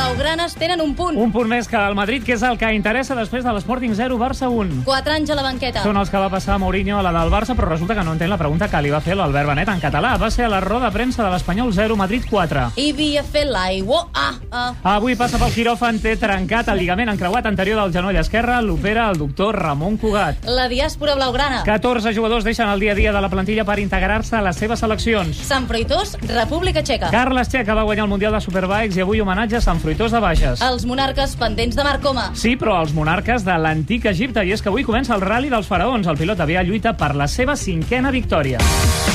blaugranes tenen un punt. Un punt més que el Madrid, que és el que interessa després de l'Sporting 0, Barça 1. 4 anys a la banqueta. Són els que va passar Mourinho a la del Barça, però resulta que no entén la pregunta que li va fer l'Albert Benet en català. Va ser a la roda de premsa de l'Espanyol 0, Madrid 4. I havia fet l'aigua. Avui passa pel quiròfan, té trencat el lligament encreuat anterior del genoll esquerre, l'opera el doctor Ramon Cugat. La diàspora blaugrana. 14 jugadors deixen el dia a dia de la plantilla per integrar-se a les seves seleccions. Sant Fruitós, República Txeca. Carles Checa va guanyar el Mundial de Superbikes i avui homenatge a Sant Fruitós de Bages. Els monarques pendents de Marc Coma. Sí, però els monarques de l'antic Egipte, i és que avui comença el Rally dels Faraons. El pilot aviat lluita per la seva 5a victòria.